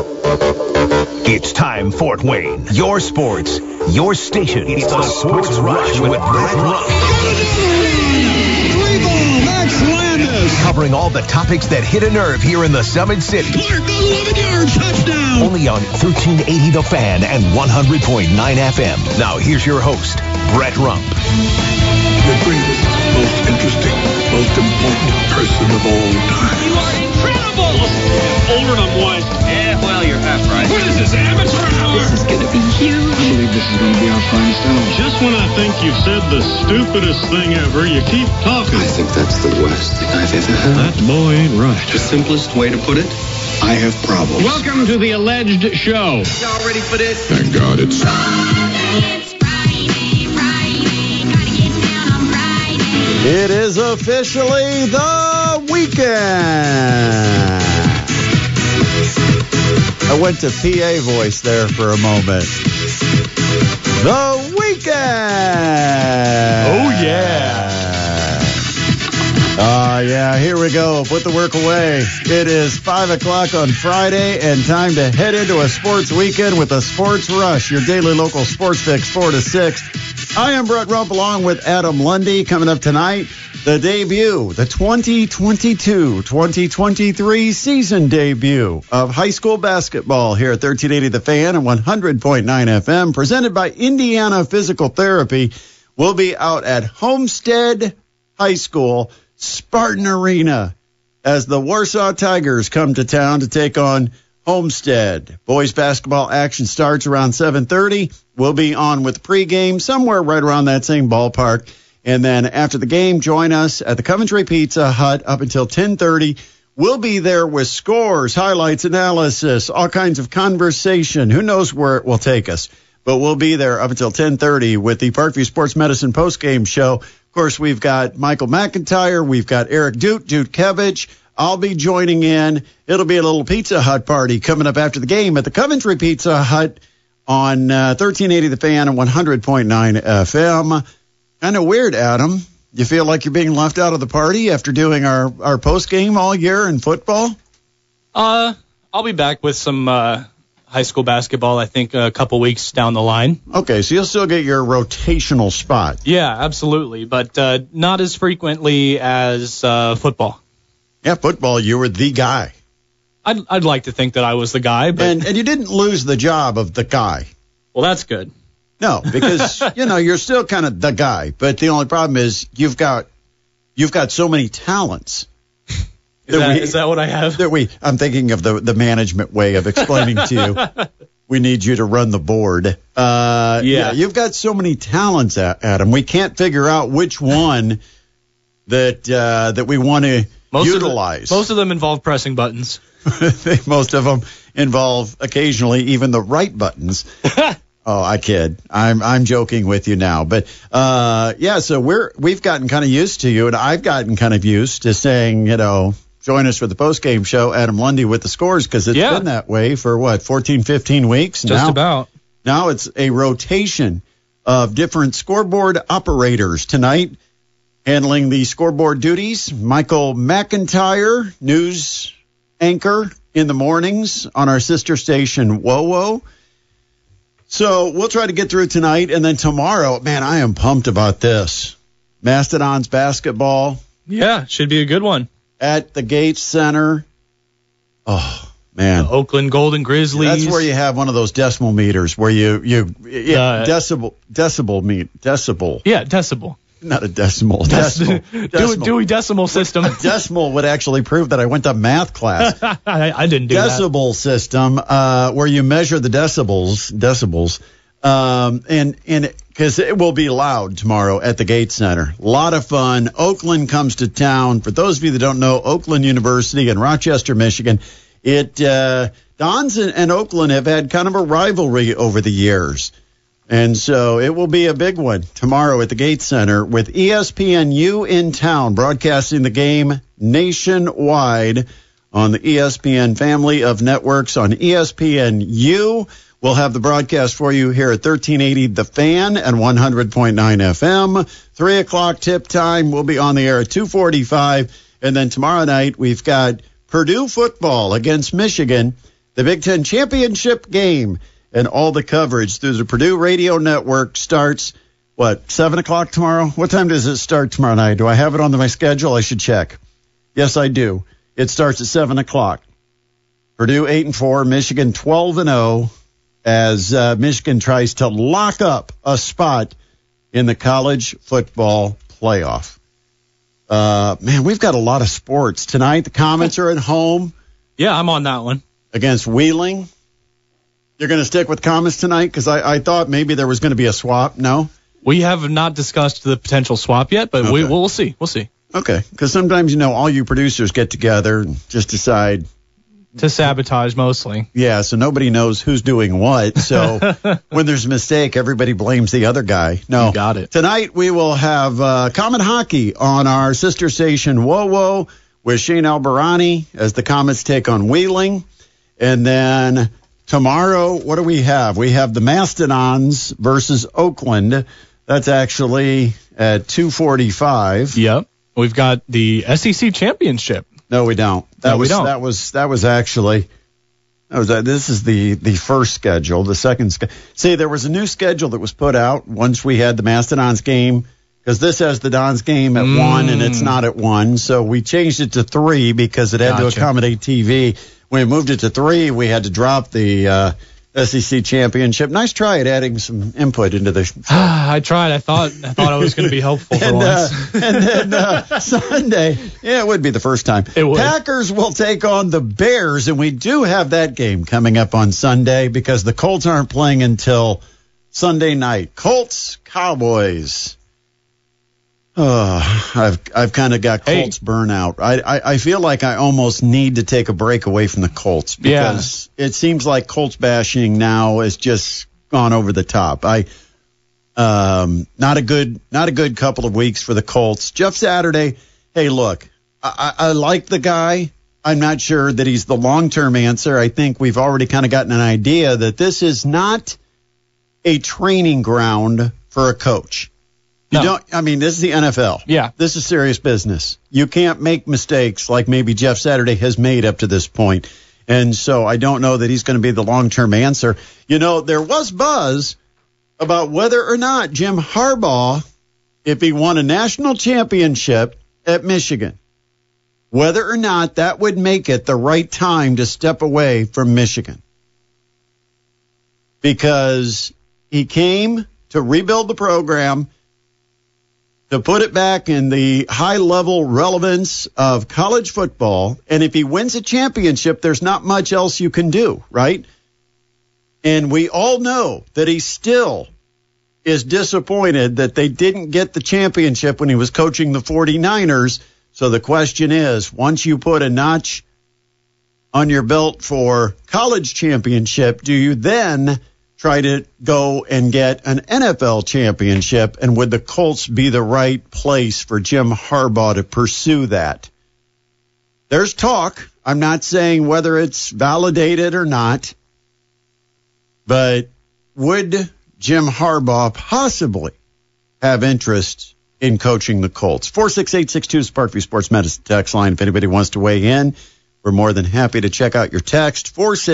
It's time, Fort Wayne. Your sports, your station. It's the Sports Rush with Brett Rump. Max Landis. Covering all the topics that hit a nerve here in the Summit City. Clark, 11 yards, touchdown. Only on 1380 The Fan and 100.9 FM. Now here's your host, Brett Rump. The greatest, most interesting, most important person of all time. You are incredible. Older than I'm wise. Yeah, well, you're half right. What is this, amateur hour? This is going to be huge. I believe this is going to be our finest hour. Just when I think you've said the stupidest thing ever, you keep talking. I think that's the worst thing I've ever heard. That boy ain't right. The simplest way to put it, I have problems. Welcome to the alleged show. Y'all ready for this? Thank God it's... It is officially the weekend. I went to PA voice there for a moment. The weekend. Oh, yeah. Yeah, here we go. Put the work away. It is 5 o'clock on Friday and time to head into a sports weekend with a Sports Rush, your daily local sports fix 4 to 6. I am Brett Rump along with Adam Lundy. Coming up tonight, the debut, the 2022-2023 season debut of high school basketball here at 1380 The Fan and 100.9 FM, presented by Indiana Physical Therapy. We'll be out at Homestead High School, Spartan Arena, as the Warsaw Tigers come to town to take on Homestead. Boys basketball action starts around 7:30. We'll be on with pregame somewhere right around that same ballpark. And then after the game, join us at the Coventry Pizza Hut up until 10:30. We'll be there with scores, highlights, analysis, all kinds of conversation. Who knows where it will take us? But we'll be there up until 10:30 with the Parkview Sports Medicine postgame show. Of course, we've got Michael McIntyre. We've got Eric Dutkevich. I'll be joining in. It'll be a little Pizza Hut party coming up after the game at the Coventry Pizza Hut on 1380 The Fan and 100.9 FM. Kind of weird, Adam. You feel like you're being left out of the party after doing our post game all year in football? I'll be back with some high school basketball, I think, a couple weeks down the line. Okay, so you'll still get your rotational spot. Yeah, absolutely, but not as frequently as football. Yeah, football, you were the guy. I'd like to think that I was the guy, but and you didn't lose the job of the guy. Well, that's good. No, because you're still kind of the guy, but the only problem is you've got so many talents. Is that what I have? I'm thinking of the management way of explaining to you. We need you to run the board. Yeah, you've got so many talents, Adam. We can't figure out which one that we want to utilize. Most of them involve pressing buttons. Most of them involve occasionally even the right buttons. Oh, I kid. I'm joking with you now, but so we've gotten kind of used to you, and I've gotten kind of used to saying, join us for the post-game show, Adam Lundy with the scores, because it's been that way for 14, 15 weeks Just about. Now it's a rotation of different scoreboard operators tonight. Handling the scoreboard duties, Michael McIntyre, news anchor in the mornings on our sister station, WOWO. So we'll try to get through tonight, and then tomorrow, man, I am pumped about this. Mastodons basketball. Yeah, should be a good one. At the Gates Center. Oh, man. The Oakland Golden Grizzlies. That's where you have one of those decimal meters where decibel. Yeah, decibel. Not a decimal. Decimal. Dewey Decimal System. A decimal would actually prove that I went to math class. I didn't do Decibel that. system, where you measure the decibels, and because it will be loud tomorrow at the Gates Center. A lot of fun. Oakland comes to town. For those of you that don't know, Oakland University in Rochester, Michigan, Dons and Oakland have had kind of a rivalry over the years. And so it will be a big one tomorrow at the Gates Center with ESPNU in town, broadcasting the game nationwide on the ESPN family of networks on ESPNU. We'll have the broadcast for you here at 1380 The Fan and 100.9 FM. 3 o'clock tip time. We'll be on the air at 2:45. And then tomorrow night, we've got Purdue football against Michigan. the Big Ten championship game and all the coverage through the Purdue Radio Network starts, 7 o'clock tomorrow? What time does it start tomorrow night? Do I have it on my schedule? I should check. Yes, I do. It starts at 7 o'clock. Purdue 8-4, Michigan 12-0, as Michigan tries to lock up a spot in the college football playoff. Man, we've got a lot of sports tonight. The Comets are at home. Yeah, I'm on that one. Against Wheeling. You're going to stick with Comets tonight? Because I thought maybe there was going to be a swap. No? We have not discussed the potential swap yet, but okay. we'll see. We'll see. Okay, because sometimes, all you producers get together and just decide. To sabotage, mostly. Yeah, so nobody knows who's doing what. So when there's a mistake, everybody blames the other guy. No. You got it. Tonight we will have Comet Hockey on our sister station, WoWo, with Shane Albarani as the Comets take on Wheeling. And then tomorrow, what do we have? We have the Mastodons versus Oakland. That's actually at 2:45. Yep. We've got the SEC championship. No, we don't. We don't. That was actually. This is the first schedule. The second see, there was a new schedule that was put out once we had the Mastodons game, because this has the Dons game at 1 and it's not at 1. So we changed it to 3 because it had to accommodate TV. When we moved it to 3, we had to drop the SEC championship. Nice try at adding some input into the show. I tried. I thought I was going to be helpful for once. And then Sunday, it would be the first time. It would. Packers will take on the Bears, and we do have that game coming up on Sunday because the Colts aren't playing until Sunday night. Colts, Cowboys. I've kind of got Colts burnout. I feel like I almost need to take a break away from the Colts because it seems like Colts bashing now has just gone over the top. Not a good couple of weeks for the Colts. Jeff Saturday, hey, look, I like the guy. I'm not sure that he's the long-term answer. I think we've already kind of gotten an idea that this is not a training ground for a coach. This is the NFL. Yeah. This is serious business. You can't make mistakes like maybe Jeff Saturday has made up to this point. And so I don't know that he's going to be the long-term answer. There was buzz about whether or not Jim Harbaugh, if he won a national championship at Michigan, whether or not that would make it the right time to step away from Michigan. Because he came to rebuild the program, to put it back in the high-level relevance of college football. And if he wins a championship, there's not much else you can do, right? And we all know that he still is disappointed that they didn't get the championship when he was coaching the 49ers. So the question is, once you put a notch on your belt for college championship, do you then try to go and get an NFL championship? And would the Colts be the right place for Jim Harbaugh to pursue that? There's talk. I'm not saying whether it's validated or not, but would Jim Harbaugh possibly have interest in coaching the Colts? 46862 is Parkview Sports Medicine text line. If anybody wants to weigh in, we're more than happy to check out your text.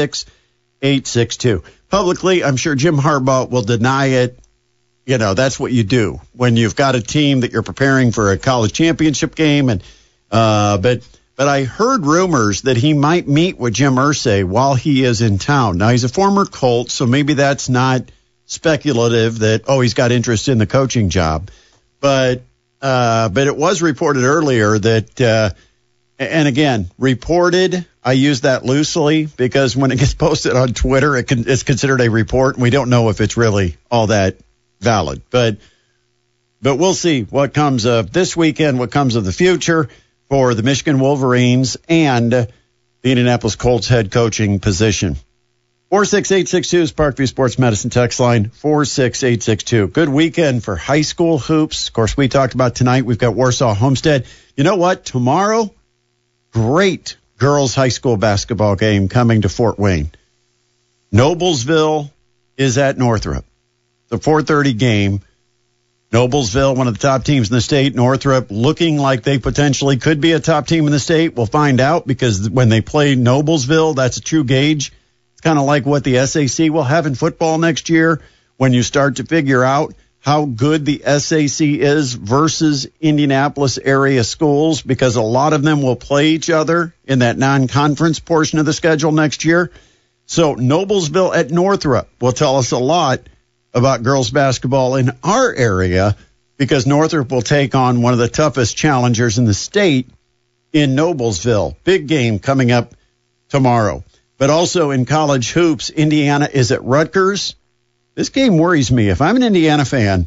46862. Publicly, I'm sure Jim Harbaugh will deny it. That's what you do when you've got a team that you're preparing for a college championship game. And but I heard rumors that he might meet with Jim Irsay while he is in town. Now, he's a former Colt, so maybe that's not speculative that, he's got interest in the coaching job. But it was reported earlier that, and again, reported, I use that loosely because when it gets posted on Twitter, it's considered a report, and we don't know if it's really all that valid. But we'll see what comes of this weekend, what comes of the future for the Michigan Wolverines and the Indianapolis Colts head coaching position. 46862 is Parkview Sports Medicine text line, 46862. Good weekend for high school hoops. Of course, we talked about tonight. We've got Warsaw Homestead. You know what? Tomorrow, great girls high school basketball game coming to Fort Wayne. Noblesville is at Northrop. The 4:30 game. Noblesville, one of the top teams in the state. Northrop looking like they potentially could be a top team in the state. We'll find out because when they play Noblesville, that's a true gauge It's kind of like what the SAC will have in football next year when you start to figure out how good the SAC is versus Indianapolis area schools, because a lot of them will play each other in that non-conference portion of the schedule next year. So Noblesville at Northrop will tell us a lot about girls basketball in our area, because Northrop will take on one of the toughest challengers in the state in Noblesville. Big game coming up tomorrow. But also in college hoops, Indiana is at Rutgers. This game worries me. If I'm an Indiana fan,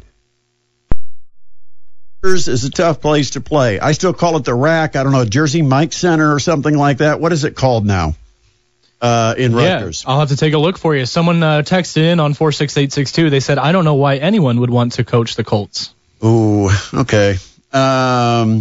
Rutgers is a tough place to play. I still call it the RAC. I don't know, Jersey Mike Center or something like that. What is it called now in Rutgers? I'll have to take a look for you. Someone texted in on 46862. They said, I don't know why anyone would want to coach the Colts. Ooh, okay. Right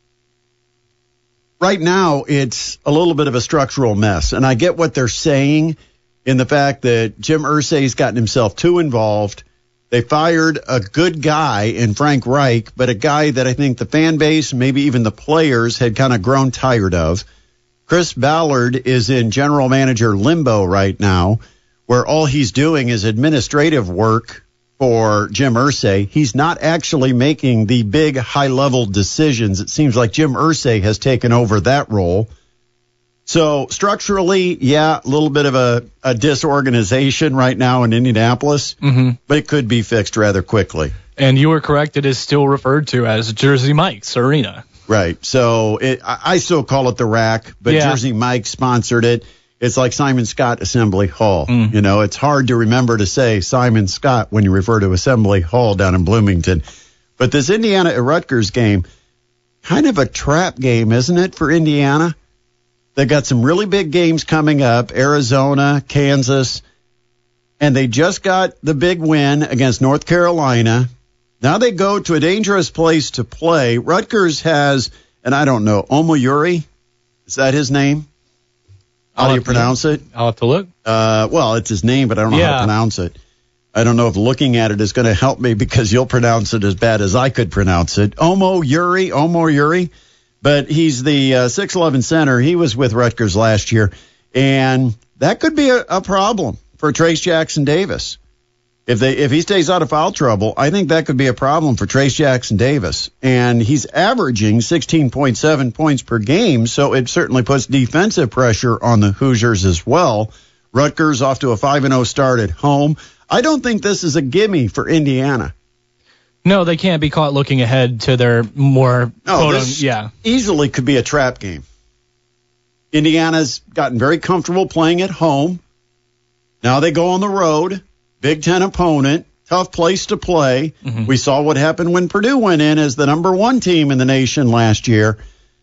now, it's a little bit of a structural mess, and I get what they're saying in the fact that Jim Irsay's gotten himself too involved. They fired a good guy in Frank Reich, but a guy that I think the fan base, maybe even the players, had kind of grown tired of. Chris Ballard is in general manager limbo right now, where all he's doing is administrative work for Jim Irsay. He's not actually making the big high-level decisions. It seems like Jim Irsay has taken over that role. So structurally, yeah, a little bit of a disorganization right now in Indianapolis, but it could be fixed rather quickly. And you were correct. It is still referred to as Jersey Mike's Arena. Right. So I still call it the RAC, but Yeah. Jersey Mike sponsored it. It's like Simon Scott Assembly Hall. You know, it's hard to remember to say Simon Scott when you refer to Assembly Hall down in Bloomington. But this Indiana at Rutgers game, kind of a trap game, isn't it, for Indiana? They've got some really big games coming up, Arizona, Kansas, and they just got the big win against North Carolina. Now they go to a dangerous place to play. Rutgers has, and I don't know, Omoyuri? Is that his name? How do you pronounce it? I'll have to look. Well, it's his name, but I don't know how to pronounce it. I don't know if looking at it is going to help me, because you'll pronounce it as bad as I could pronounce it. Omoyuri. But he's the 6'11 center. He was with Rutgers last year, and that could be a problem for Trace Jackson Davis. If he stays out of foul trouble, I think that could be a problem for Trace Jackson Davis. And he's averaging 16.7 points per game, so it certainly puts defensive pressure on the Hoosiers as well. Rutgers off to a 5-0 start at home. I don't think this is a gimme for Indiana. No, they can't be caught looking ahead to their more this easily could be a trap game. Indiana's gotten very comfortable playing at home. Now they go on the road. Big Ten opponent, tough place to play. We saw what happened when Purdue went in as the number one team in the nation last year.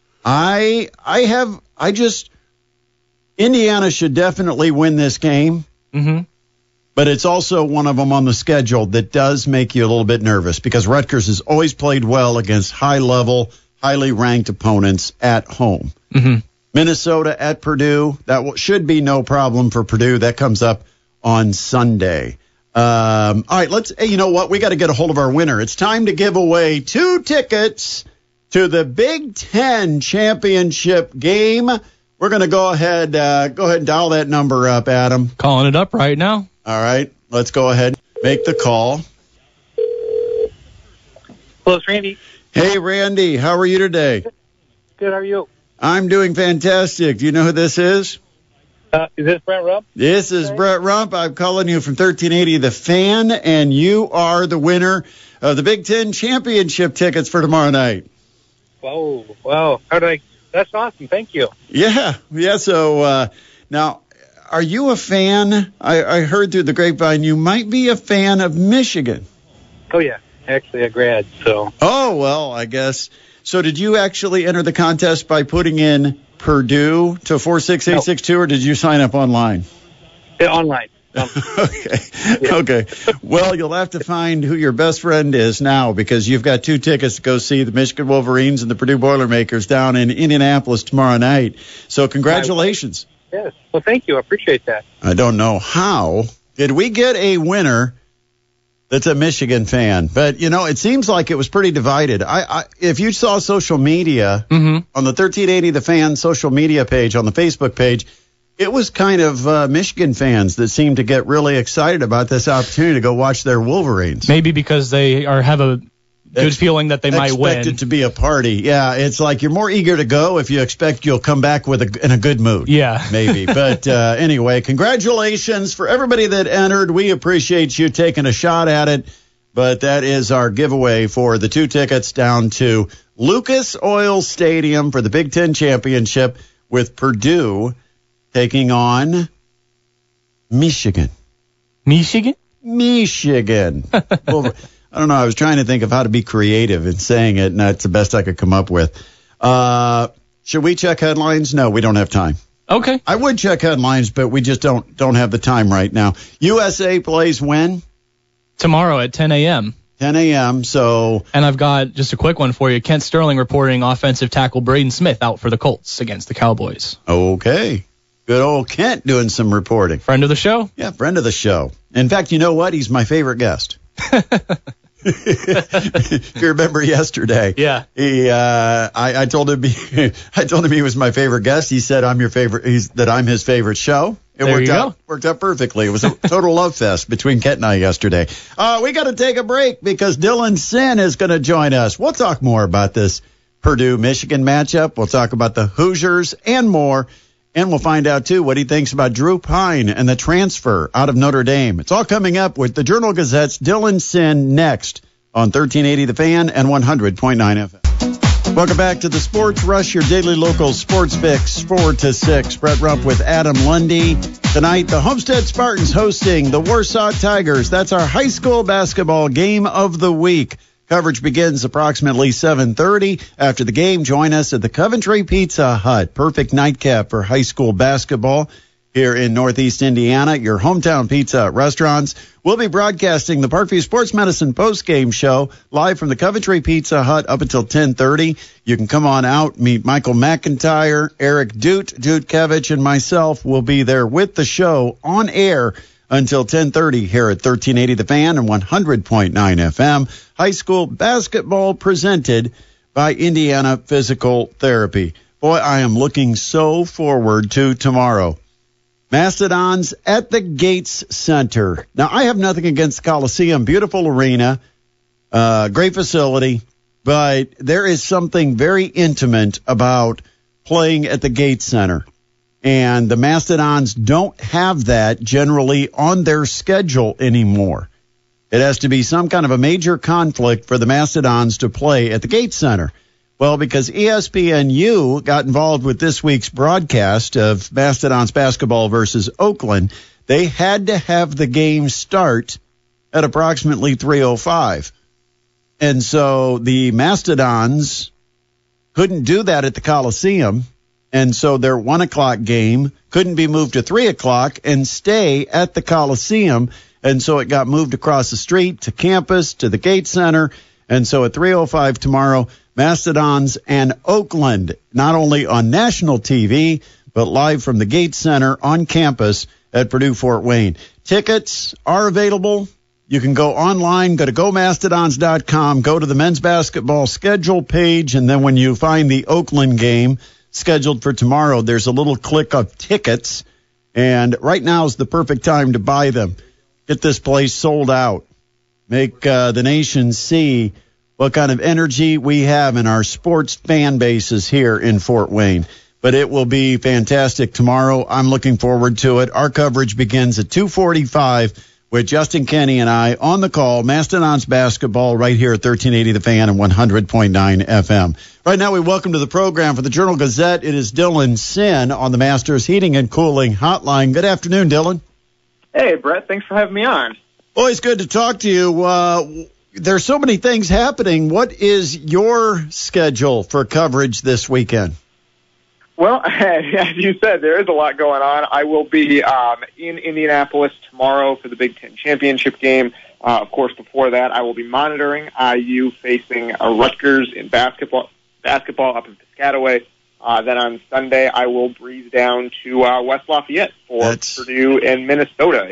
Indiana should definitely win this game. But it's also one of them on the schedule that does make you a little bit nervous, because Rutgers has always played well against high-level, highly ranked opponents at home. Minnesota at Purdue, that should be no problem for Purdue. That comes up on Sunday. All right, you know what? We got to get a hold of our winner. It's time to give away 2 tickets to the Big Ten championship game. We're going to go ahead and dial that number up, Adam. Calling it up right now. All right, let's go ahead, make the call. Hello, it's Randy. Hey, Randy, how are you today? Good, how are you? I'm doing fantastic. Do you know who this is? Is this Brent Rump? This is Brett Rump. I'm calling you from 1380 The Fan, and you are the winner of the Big Ten championship tickets for tomorrow night. Whoa, wow. That's awesome. Thank you. Yeah. So now, are you a fan? I heard through the grapevine you might be a fan of Michigan. Oh, yeah. Actually, a grad, so. Oh, well, I guess. So did you actually enter the contest by putting in Purdue to 46862, or did you sign up online? Yeah, online. Okay. Well, you'll have to find who your best friend is now, because you've got 2 tickets to go see the Michigan Wolverines and the Purdue Boilermakers down in Indianapolis tomorrow night. So congratulations. Yes. Well, thank you. I appreciate that. I don't know how. Did we get a winner that's a Michigan fan? But, you know, it seems like it was pretty divided. If you saw social media on the 1380 The Fan social media page, on the Facebook page, it was kind of Michigan fans that seemed to get really excited about this opportunity to go watch their Wolverines. Maybe because they have a good feeling that they might win. Expect it to be a party. Yeah, it's like you're more eager to go if you expect you'll come back in a good mood. Yeah. Maybe. But anyway, congratulations for everybody that entered. We appreciate you taking a shot at it. But that is our giveaway for the 2 tickets down to Lucas Oil Stadium for the Big Ten Championship with Purdue taking on Michigan. Michigan? Michigan. Well, I don't know. I was trying to think of how to be creative in saying it, and that's the best I could come up with. Should we check headlines? No, we don't have time. Okay. I would check headlines, but we just don't have the time right now. USA plays when? Tomorrow at 10 a.m. 10 a.m. So. And I've got just a quick one for you. Kent Sterling reporting offensive tackle Braden Smith out for the Colts against the Cowboys. Okay. Good old Kent doing some reporting. Friend of the show? Yeah, friend of the show. In fact, you know what? He's my favorite guest. If you remember yesterday, yeah, I told him he was my favorite guest. He said I'm your favorite. That I'm his favorite show. It worked out perfectly. It was a total love fest between Kent and I yesterday. We got to take a break because Dylan Sin is going to join us. We'll talk more about this Purdue-Michigan matchup. We'll talk about the Hoosiers and more. And we'll find out, too, what he thinks about Drew Pine and the transfer out of Notre Dame. It's all coming up with the Journal-Gazette's Dylan Sin next on 1380 The Fan and 100.9 FM. Welcome back to the Sports Rush, your daily local sports fix, 4 to 6. Brett Rump with Adam Lundy. Tonight, the Homestead Spartans hosting the Warsaw Tigers. That's our high school basketball game of the week. Coverage begins approximately 7:30. After the game, join us at the Coventry Pizza Hut. Perfect nightcap for high school basketball here in Northeast Indiana. Your hometown pizza restaurants. We'll be broadcasting the Parkview Sports Medicine postgame show live from the Coventry Pizza Hut up until 10:30. You can come on out, meet Michael McIntyre, Eric Dutkevich, and myself will be there with the show on air until 10:30 here at 1380 The Fan and 100.9 FM. High school basketball presented by Indiana Physical Therapy. Boy, I am looking so forward to tomorrow. Mastodons at the Gates Center. Now, I have nothing against the Coliseum. Beautiful arena, great facility, but there is something very intimate about playing at the Gates Center. And the Mastodons don't have that generally on their schedule anymore. It has to be some kind of a major conflict for the Mastodons to play at the Gates Center. Well, because ESPNU got involved with this week's broadcast of Mastodons basketball versus Oakland, they had to have the game start at approximately 3:05. And so the Mastodons couldn't do that at the Coliseum. And so their 1 o'clock game couldn't be moved to 3 o'clock and stay at the Coliseum. And so it got moved across the street to campus, to the Gates Center. And so at 3:05 tomorrow, Mastodons and Oakland, not only on national TV, but live from the Gates Center on campus at Purdue Fort Wayne. Tickets are available. You can go online, go to GoMastodons.com, go to the men's basketball schedule page, and then when you find the Oakland game scheduled for tomorrow, there's a little click of tickets, and right now is the perfect time to buy them. Get this place sold out. Make the nation see what kind of energy we have in our sports fan bases here in Fort Wayne. But it will be fantastic tomorrow. I'm looking forward to it. Our coverage begins at 2:45 with Justin Kenny and I on the call. Mastodons basketball right here at 1380 The Fan and 100.9 FM. Right now we welcome to the program for the Journal-Gazette. It is Dylan Sin on the Masters Heating and Cooling Hotline. Good afternoon, Dylan. Hey, Brett. Thanks for having me on. Always good to talk to you. There's so many things happening. What is your schedule for coverage this weekend? Well, as you said, there is a lot going on. I will be in Indianapolis tomorrow for the Big Ten Championship game. Of course, before that, I will be monitoring IU facing Rutgers in basketball up in Piscataway. Then on Sunday, I will breeze down to West Lafayette for Purdue and Minnesota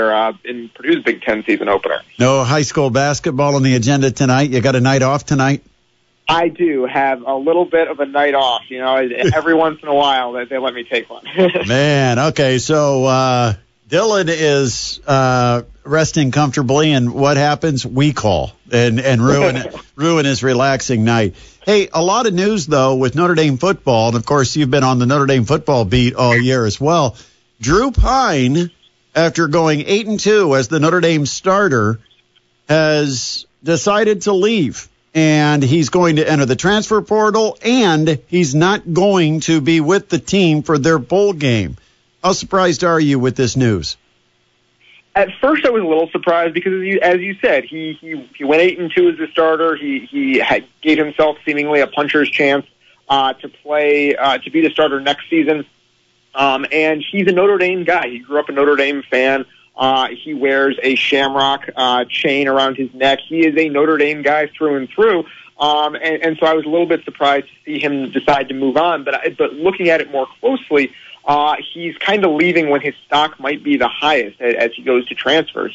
in Purdue's Big Ten season opener. No high school basketball on the agenda tonight. You got a night off tonight? I do have a little bit of a night off. Every once in a while they let me take one. Man, okay, so Dylan is resting comfortably, and what happens? We call and ruin his relaxing night. Hey, a lot of news, though, with Notre Dame football, and, of course, you've been on the Notre Dame football beat all year as well. Drew Pine, after going 8-2 as the Notre Dame starter, has decided to leave. And he's going to enter the transfer portal, and he's not going to be with the team for their bowl game. How surprised are you with this news? At first, I was a little surprised because, as you said, he went 8-2 as a starter. He gave himself seemingly a puncher's chance to be the starter next season. And he's a Notre Dame guy. He grew up a Notre Dame fan. He wears a Shamrock chain around his neck. He is a Notre Dame guy through and through. And so I was a little bit surprised to see him decide to move on. But looking at it more closely, he's kind of leaving when his stock might be the highest as he goes to transfer.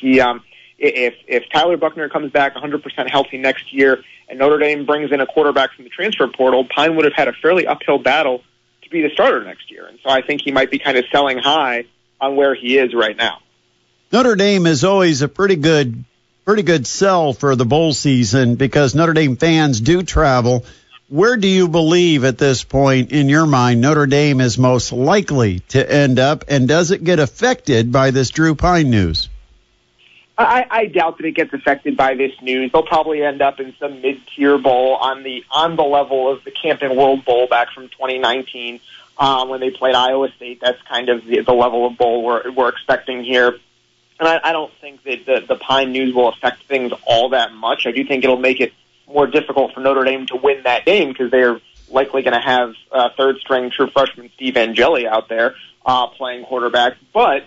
If Tyler Buchner comes back 100% healthy next year and Notre Dame brings in a quarterback from the transfer portal, Pine would have had a fairly uphill battle to be the starter next year. And so I think he might be kind of selling high on where he is right now. Notre Dame is always a pretty good sell for the bowl season because Notre Dame fans do travel. Where do you believe at this point in your mind Notre Dame is most likely to end up, and does it get affected by this Drew Pine news? I doubt that it gets affected by this news. They'll probably end up in some mid-tier bowl on the level of the Camping World Bowl back from 2019 when they played Iowa State. That's kind of the level of bowl we're expecting here. And I don't think that the Pine news will affect things all that much. I do think it'll make it more difficult for Notre Dame to win that game because they're likely going to have third-string true freshman Steve Angeli out there playing quarterback. But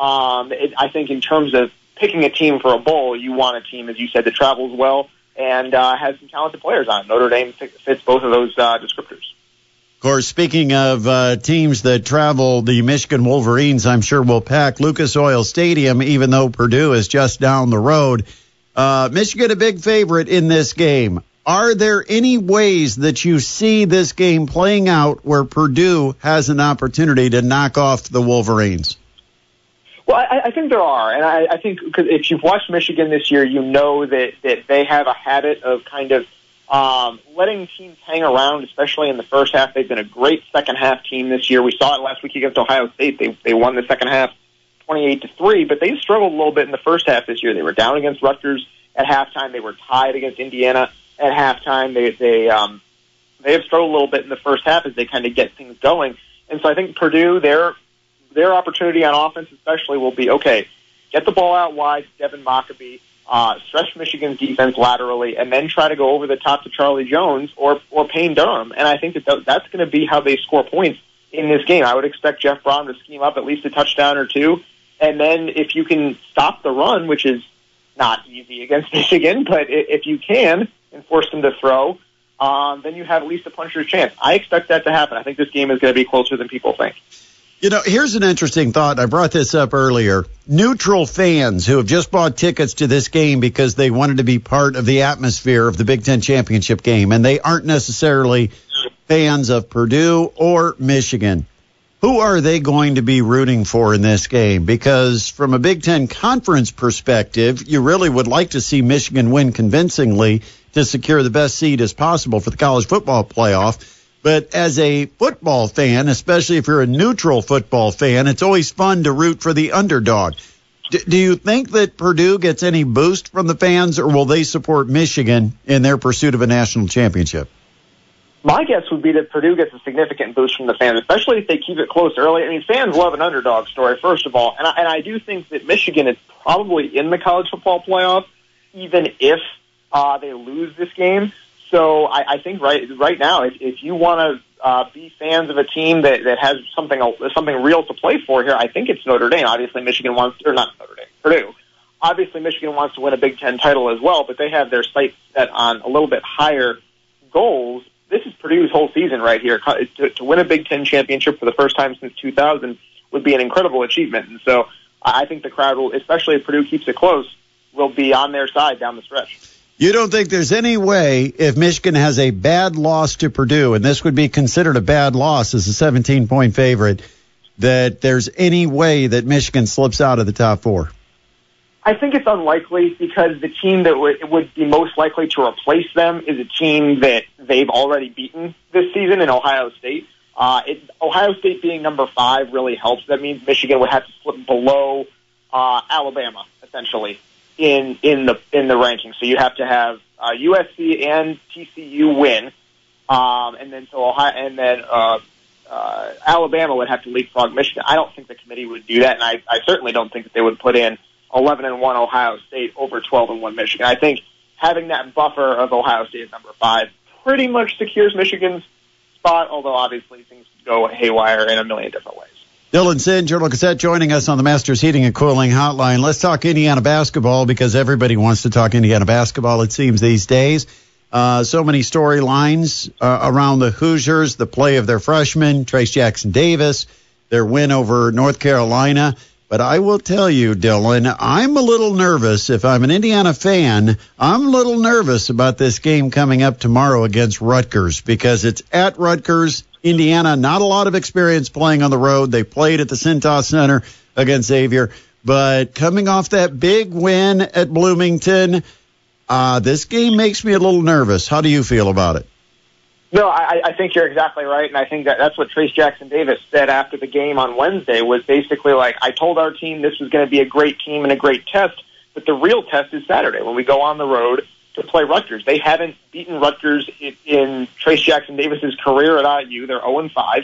I think in terms of picking a team for a bowl, you want a team, as you said, that travels well and has some talented players on it. Notre Dame fits both of those descriptors. Of course, speaking of teams that travel, the Michigan Wolverines, I'm sure, will pack Lucas Oil Stadium, even though Purdue is just down the road. Michigan a big favorite in this game. Are there any ways that you see this game playing out where Purdue has an opportunity to knock off the Wolverines? Well, I think there are, and I think because if you've watched Michigan this year, you know that they have a habit of kind of letting teams hang around, especially in the first half. They've been a great second-half team this year. We saw it last week against Ohio State. They won the second half 28-3, but they struggled a little bit in the first half this year. They were down against Rutgers at halftime. They were tied against Indiana at halftime. They have struggled a little bit in the first half as they kind of get things going. And so I think Purdue, their opportunity on offense especially will be, okay, get the ball out wide to Devin Mockabee, stretch Michigan's defense laterally, and then try to go over the top to Charlie Jones or Payne Durham. And I think that's going to be how they score points in this game. I would expect Jeff Braun to scheme up at least a touchdown or two. And then if you can stop the run, which is not easy against Michigan, but if you can and force them to throw, then you have at least a puncher's chance. I expect that to happen. I think this game is going to be closer than people think. You know, here's an interesting thought. I brought this up earlier. Neutral fans who have just bought tickets to this game because they wanted to be part of the atmosphere of the Big Ten championship game, and they aren't necessarily fans of Purdue or Michigan. Who are they going to be rooting for in this game? Because from a Big Ten conference perspective, you really would like to see Michigan win convincingly to secure the best seed as possible for the college football playoff. But as a football fan, especially if you're a neutral football fan, it's always fun to root for the underdog. Do you think that Purdue gets any boost from the fans, or will they support Michigan in their pursuit of a national championship? My guess would be that Purdue gets a significant boost from the fans, especially if they keep it close early. I mean, fans love an underdog story, first of all. And I do think that Michigan is probably in the college football playoff, even if they lose this game. So I think right now, if you want to be fans of a team that has something real to play for here, I think it's Notre Dame. Obviously, Purdue. Obviously, Michigan wants to win a Big Ten title as well, but they have their sights set on a little bit higher goals. This is Purdue's whole season right here. To win a Big Ten championship for the first time since 2000 would be an incredible achievement. And so I think the crowd will, especially if Purdue keeps it close, will be on their side down the stretch. You don't think there's any way, if Michigan has a bad loss to Purdue, and this would be considered a bad loss as a 17-point favorite, that there's any way that Michigan slips out of the top four? I think it's unlikely because the team that would be most likely to replace them is a team that they've already beaten this season in Ohio State. Ohio State being number 5 really helps. That means Michigan would have to slip below Alabama, essentially, in the rankings. So you have to have USC and TCU win, and then Alabama would have to leapfrog Michigan. I don't think the committee would do that, and I certainly don't think that they would put in 11-1 Ohio State over 12-1 Michigan. I think having that buffer of Ohio State at number 5 pretty much secures Michigan's spot, although obviously things go haywire in a million different ways. Dylan Sinn, Journal Gazette, joining us on the Masters Heating and Cooling Hotline. Let's talk Indiana basketball because everybody wants to talk Indiana basketball, it seems, these days. So many storylines around the Hoosiers, the play of their freshman, Trace Jackson Davis, their win over North Carolina. But I will tell you, Dylan, I'm a little nervous. If I'm an Indiana fan, I'm a little nervous about this game coming up tomorrow against Rutgers because it's at Rutgers. Indiana, not a lot of experience playing on the road. They played at the Cintas Center against Xavier. But coming off that big win at Bloomington, this game makes me a little nervous. How do you feel about it? No, I think you're exactly right, and I think that's what Trace Jackson Davis said after the game on Wednesday was basically like, I told our team this was going to be a great team and a great test, but the real test is Saturday when we go on the road to play Rutgers. They haven't beaten Rutgers in Trace Jackson Davis's career at IU. They're 0-5.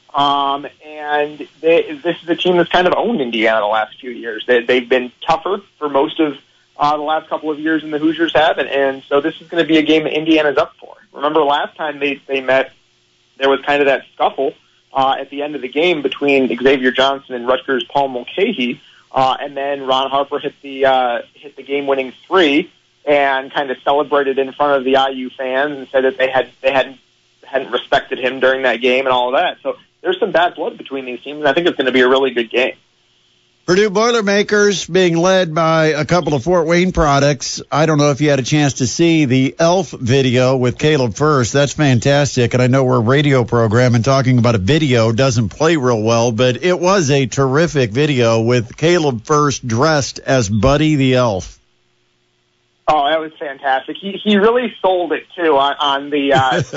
And this is a team that's kind of owned Indiana the last few years. They've been tougher for most of the last couple of years than the Hoosiers have, and so this is going to be a game that Indiana's up for. Remember last time they met, there was kind of that scuffle at the end of the game between Xavier Johnson and Rutgers' Paul Mulcahy, and then Ron Harper hit the game-winning 3 and kind of celebrated in front of the IU fans and said that they hadn't respected him during that game and all of that. So there's some bad blood between these teams, and I think it's going to be a really good game. Purdue Boilermakers being led by a couple of Fort Wayne products. I don't know if you had a chance to see the Elf video with Caleb Furst. That's fantastic. And I know we're a radio program and talking about a video doesn't play real well, but it was a terrific video with Caleb Furst dressed as Buddy the Elf. Oh, that was fantastic. He really sold it too on the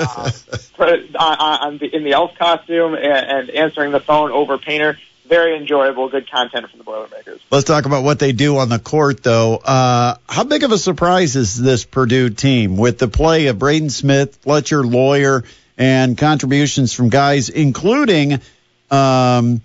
in the elf costume and answering the phone over Painter. Very enjoyable, good content from the Boilermakers. Let's talk about what they do on the court, though. How big of a surprise is this Purdue team with the play of Braden Smith, Fletcher Lawyer, and contributions from guys including Kaufman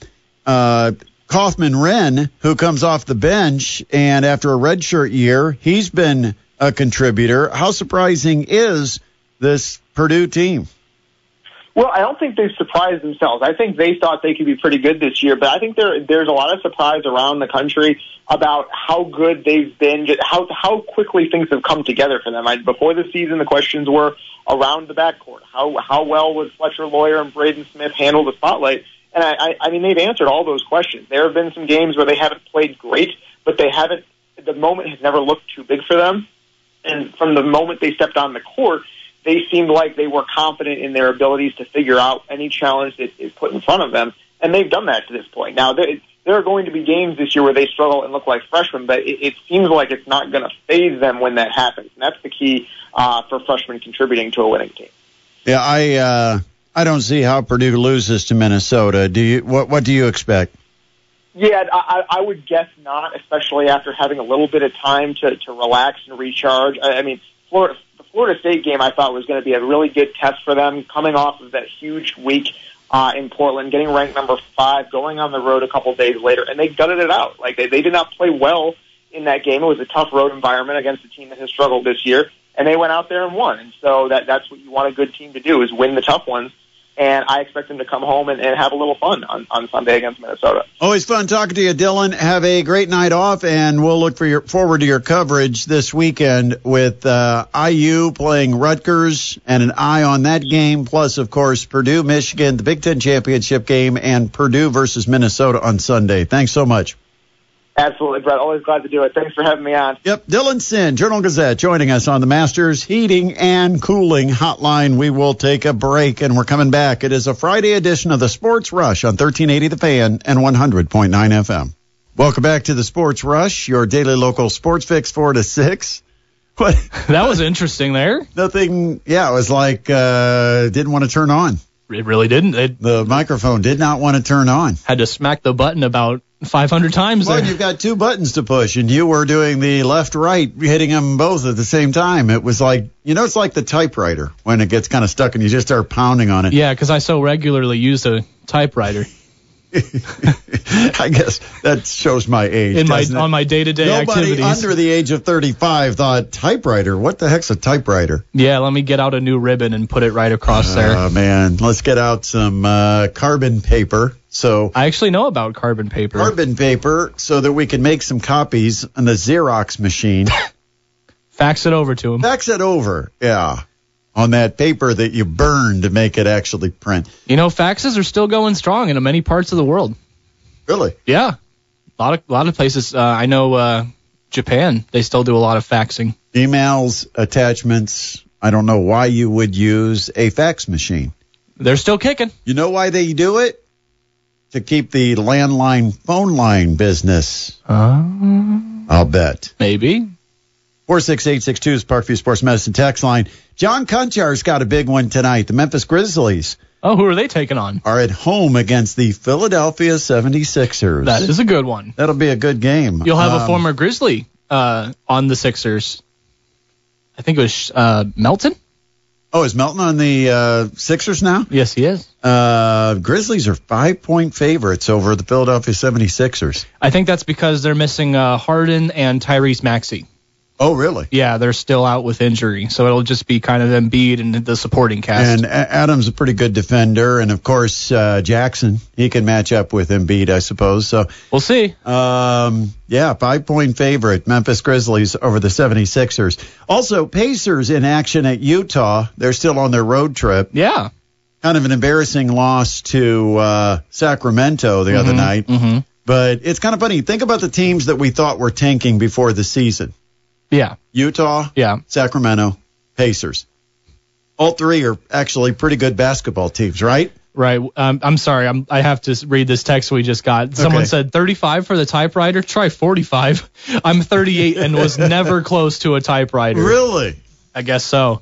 Wren, who comes off the bench, and after a redshirt year, he's been a contributor. How surprising is this Purdue team? Well, I don't think they've surprised themselves. I think they thought they could be pretty good this year, but I think there's a lot of surprise around the country about how good they've been, how quickly things have come together for them. Before the season, the questions were around the backcourt. How well would Fletcher Lawyer and Braden Smith handle the spotlight? And I mean, they've answered all those questions. There have been some games where they haven't played great, but the moment has never looked too big for them. And from the moment they stepped on the court, they seemed like they were confident in their abilities to figure out any challenge that is put in front of them, and they've done that to this point. Now, there are going to be games this year where they struggle and look like freshmen, but it seems like it's not going to faze them when that happens, and that's the key for freshmen contributing to a winning team. Yeah, I don't see how Purdue loses to Minnesota. Do you? What do you expect? Yeah, I would guess not, especially after having a little bit of time to relax and recharge. I mean, the Florida State game I thought was going to be a really good test for them, coming off of that huge week in Portland, getting ranked number 5, going on the road a couple days later, and they gutted it out. Like they did not play well in that game. It was a tough road environment against a team that has struggled this year, and they went out there and won. And so that's what you want a good team to do, is win the tough ones. And I expect them to come home and have a little fun on Sunday against Minnesota. Always fun talking to you, Dylan. Have a great night off, and we'll look forward to your coverage this weekend with IU playing Rutgers and an eye on that game, plus, of course, Purdue, Michigan, the Big Ten Championship game, and Purdue versus Minnesota on Sunday. Thanks so much. Absolutely, Brett. Always glad to do it. Thanks for having me on. Yep, Dylan Sin, Journal-Gazette, joining us on the Masters Heating and Cooling Hotline. We will take a break, and we're coming back. It is a Friday edition of the Sports Rush on 1380 The Fan and 100.9 FM. Welcome back to the Sports Rush, your daily local sports fix 4 to 6. What? That was interesting there. Nothing, yeah, it was like didn't want to turn on. It really didn't. The microphone did not want to turn on. Had to smack the button about 500 times Well, there. you've got two buttons to push, and you were doing the left-right, hitting them both at the same time. It was like, it's like the typewriter when it gets kind of stuck and you just start pounding on it. Yeah, because I so regularly use a typewriter. I guess that shows my age. On my day-to-day Nobody activities. under the age of 35 thought, typewriter? What the heck's a typewriter? Yeah, let me get out a new ribbon and put it right across there. Oh, man. Let's get out some carbon paper. So I actually know about carbon paper. Carbon paper so that we can make some copies on the Xerox machine. Fax it over to him. Fax it over, yeah, on that paper that you burned to make it actually print. Faxes are still going strong in many parts of the world. Really? Yeah. A lot of places. I know Japan, they still do a lot of faxing. Emails, attachments. I don't know why you would use a fax machine. They're still kicking. You know why they do it? To keep the landline phone line business. I'll bet. Maybe. 46862 is Parkview Sports Medicine text line. John Konchar's got a big one tonight. The Memphis Grizzlies. Oh, who are they taking on? Are at home against the Philadelphia 76ers. That is a good one. That'll be a good game. You'll have a former Grizzly on the Sixers. I think it was Melton. Oh, is Melton on the Sixers now? Yes, he is. Grizzlies are 5-point favorites over the Philadelphia 76ers. I think that's because they're missing Harden and Tyrese Maxey. Oh, really? Yeah, they're still out with injury, so it'll just be kind of Embiid and the supporting cast. And Adams a pretty good defender, and of course Jackson, he can match up with Embiid, I suppose. So we'll see. Yeah, 5-point favorite, Memphis Grizzlies over the 76ers. Also, Pacers in action at Utah. They're still on their road trip. Yeah. Kind of an embarrassing loss to Sacramento the other night. Mm-hmm. But it's kind of funny. Think about the teams that we thought were tanking before the season. Yeah. Utah, Sacramento, Pacers. All three are actually pretty good basketball teams, right? Right. I'm sorry. I have to read this text we just got. Someone said 35 for the typewriter. Try 45. I'm 38 and was never close to a typewriter. Really? I guess so.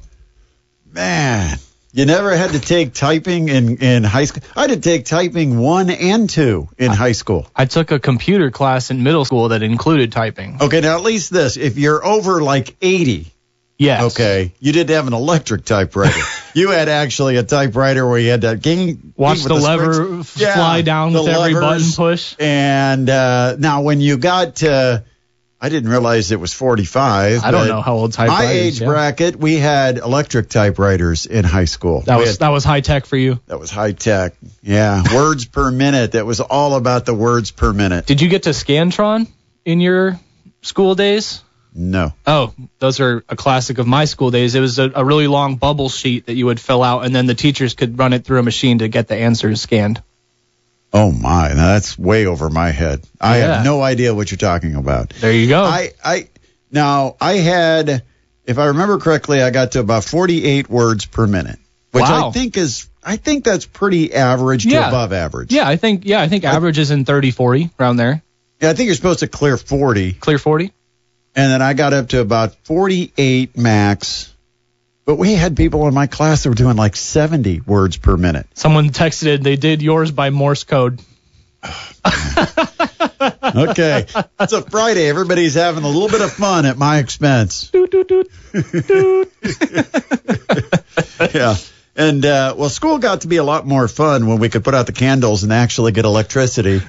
Man, you never had to take typing in high school? I had to take typing 1 and 2 in high school. I took a computer class in middle school that included typing. Okay, now at least this. If you're over like 80, yes. Okay, you didn't have an electric typewriter. You had actually a typewriter where you had to watch the lever fly down with every button push. And now when you got to, I didn't realize it was 45. I don't know how old typewriters. My age bracket, we had electric typewriters in high school. That was high tech for you. That was high tech. Yeah, words per minute. That was all about the words per minute. Did you get to Scantron in your school days? No. Oh, those are a classic of my school days. It was a really long bubble sheet that you would fill out, and then the teachers could run it through a machine to get the answers scanned. Oh, my. Now, that's way over my head. I have no idea what you're talking about. There you go. Now, I had, if I remember correctly, I got to about 48 words per minute, which wow. I think that's pretty average to above average. Yeah, I think average is in 30, 40, around there. Yeah, I think you're supposed to clear 40. Clear 40? And then I got up to about 48 max. But we had people in my class that were doing like 70 words per minute. Someone texted they did yours by Morse code. Okay. It's a Friday. Everybody's having a little bit of fun at my expense. Yeah. And, school got to be a lot more fun when we could put out the candles and actually get electricity.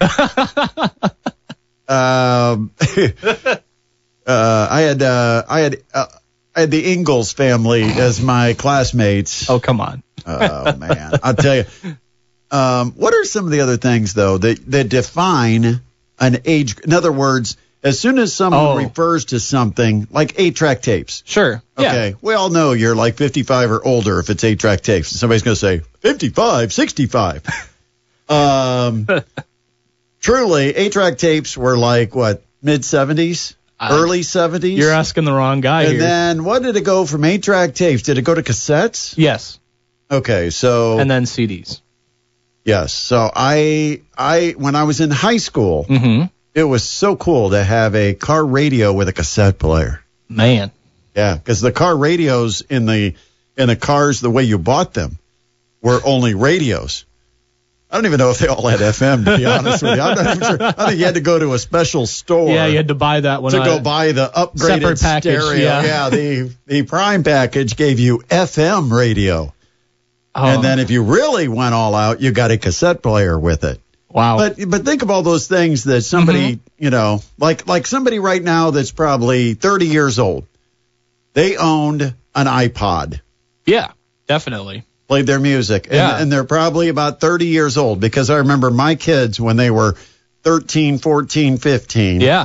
I had the Ingalls family as my classmates. Oh, come on. Oh, man. I'll tell you. What are some of the other things, though, that define an age? In other words, as soon as someone refers to something like 8-track tapes. Sure. Okay. Yeah. We all know you're like 55 or older if it's 8-track tapes. Somebody's going to say 55, 65. Truly, 8-track tapes were like, what, mid-'70s, early '70s. You're asking the wrong guy and here. then what did it go from 8-track tapes? Did it go to cassettes? Yes. Okay, so And then CDs. yes. So I when I was in high school, Mm-hmm. it was so cool to have a car radio with a cassette player. Man. Yeah, because the car radios in the cars, the way you bought them, were only radios. I don't even know if they all had FM, to be honest with you. I'm not even sure. I think you had to go to a special store. Yeah, you had to buy that one. to go buy the upgraded separate package, stereo. yeah. The Prime package gave you FM radio. Oh, And then if you really went all out, you got a cassette player with it. wow. But think of all those things that somebody, like somebody right now that's probably 30 years old. They owned an iPod, yeah, definitely. played their music, Yeah. and they're probably about 30 years old because I remember my kids when they were 13, 14, 15. Yeah.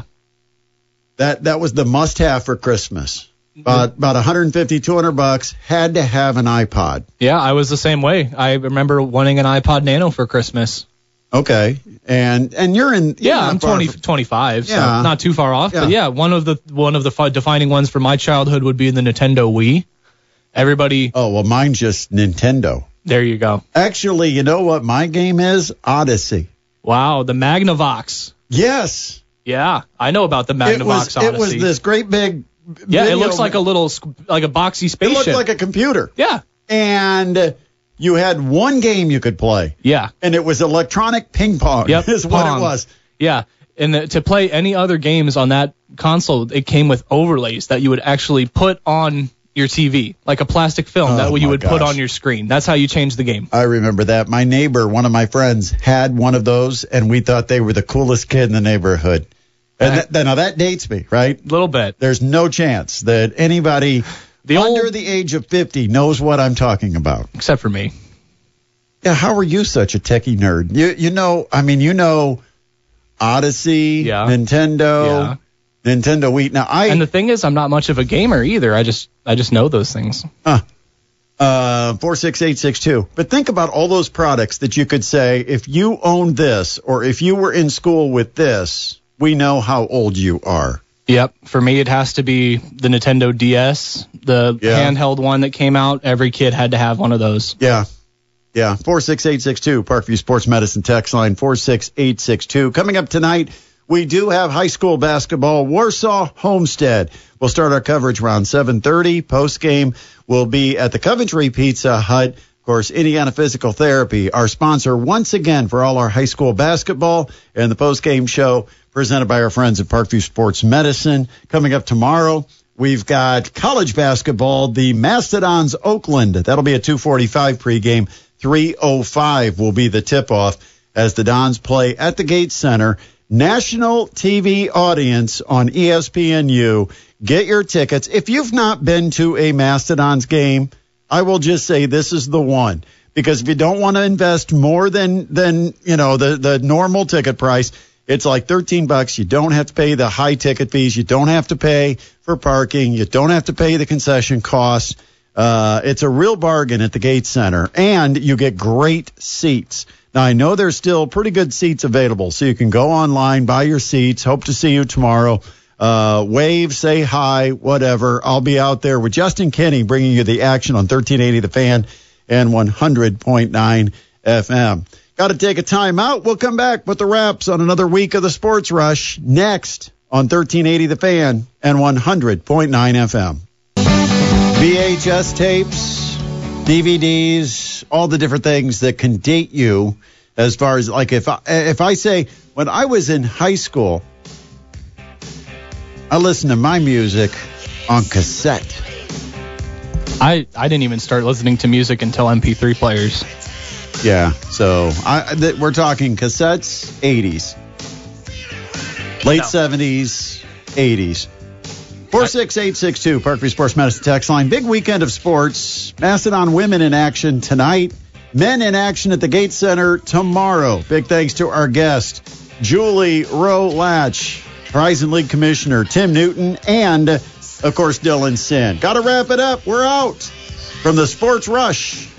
That was the must-have for Christmas. About $150, $200 had to have an iPod. Yeah, I was the same way. I remember wanting an iPod Nano for Christmas. Okay, and you're in. Yeah, you're I'm not far 25, so Yeah. not too far off. Yeah. But yeah, one of the defining ones for my childhood would be the Nintendo Wii. Everybody, Oh well, mine's just Nintendo. there you go. Actually, you know what my game is? Odyssey. Wow, the Magnavox. Yes. Yeah, I know about the Magnavox It was Odyssey. this great big. Yeah, it video- looks like a little, like a boxy It spaceship. looked like a computer, yeah, and you had one game you could play, yeah, and it was electronic ping pong. Yep, is what Pong. it was. yeah. And to play any other games on that console, it came with overlays that you would actually put on your TV, like a plastic film Oh, that you my would put gosh. on your screen. That's how you change the game. I remember that. My neighbor, one of my friends, had one of those, and we thought they were the coolest kid in the neighborhood. And now that dates me, right? A little bit. There's no chance that anybody The under old- the age of 50 knows what I'm talking about. Except for me. Yeah, how are you such a techie nerd? You know Odyssey, Yeah. Nintendo, Nintendo Wii. Now And the thing is, I'm not much of a gamer either. I just know those things. 46862. But think about all those products that you could say, if you owned this or if you were in school with this, we know how old you are. Yep. For me, it has to be the Nintendo DS, the Yeah. handheld one that came out. Every kid had to have one of those. Yeah. 46862, Parkview Sports Medicine text line 46862. Coming up tonight, we do have high school basketball, Warsaw Homestead. We'll start our coverage around 7:30. Post game will be at the Coventry Pizza Hut. Of course, Indiana Physical Therapy, our sponsor once again for all our high school basketball, and the post game show presented by our friends at Parkview Sports Medicine. Coming up tomorrow, we've got college basketball, the Mastodons Oakland. That'll be a 2:45 pregame. 3:05 will be the tip-off as the Dons play at the Gates Center. National TV audience on ESPNU. Get your tickets. If you've not been to a Mastodons game, I will just say this is the one. Because if you don't want to invest more than the normal ticket price, it's like $13. You don't have to pay the high ticket fees. You don't have to pay for parking. You don't have to pay the concession costs. It's a real bargain at the Gates Center, and you get great seats. Now, I know there's still pretty good seats available, so you can go online, buy your seats. Hope to see you tomorrow. Wave, say hi, whatever. I'll be out there with Justin Kinney bringing you the action on 1380 The Fan and 100.9 FM. Got to take a time out. We'll come back with the wraps on another week of the Sports Rush next on 1380 The Fan and 100.9 FM. VHS tapes, DVDs, all the different things that can date you as far as, like, if I say when I was in high school, I listened to my music on cassette. I didn't even start listening to music until MP3 players. Yeah, so we're talking cassettes, 80s. Late 70s, 80s. 46862, Parkview Sports Medicine text line. Big weekend of sports. Mastodon women in action tonight. Men in action at the Gates Center tomorrow. Big thanks to our guest, Julie Rowe Latch, Horizon League Commissioner Tim Newton, and, of course, Dylan Sin. Got to wrap it up. We're out from the Sports Rush.